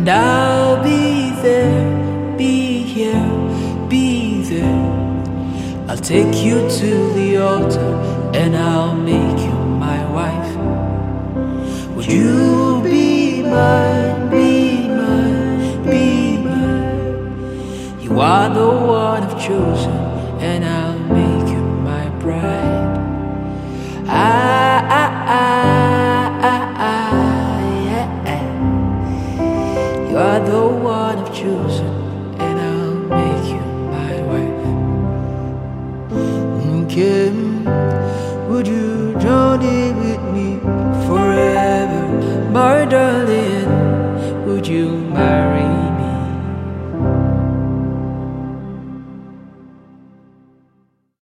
and I'll be there, be here, be there. I'll take you to the altar and I'll make you my wife. Would you be mine, be mine, be mine? You are the one I've chosen and I'll make you my bride. Yeah. You are the one I've chosen and I'll make you my wife. Kim, would you journey with me forever? My darling, would you marry